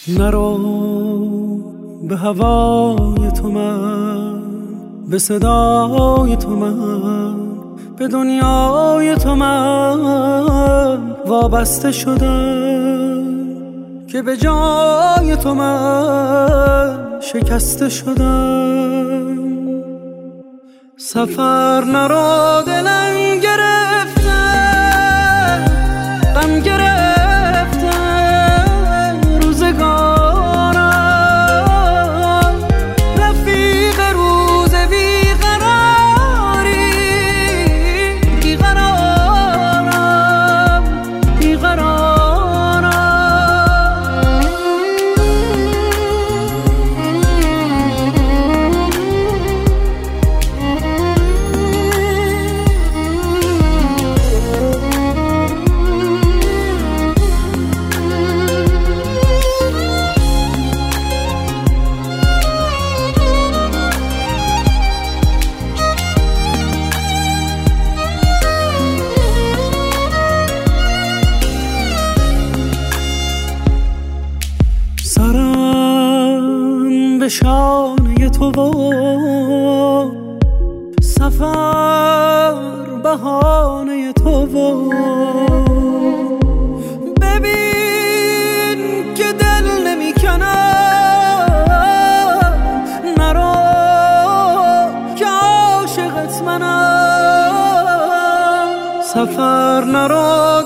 نرو به هوای تو من، به صدای تو من، به دنیای تو من وابسته شدم که به جای تو من شکسته شدم. سفر نرو دلم گرفته، غم گرفته روزگارم، رفیق روز بیقراری، بیقرارم بیقرارم. سرم به شانه تو و سفر بهانه تو و ببین که دل نمی کنم، نرو که عاشقت منم. سفر نرو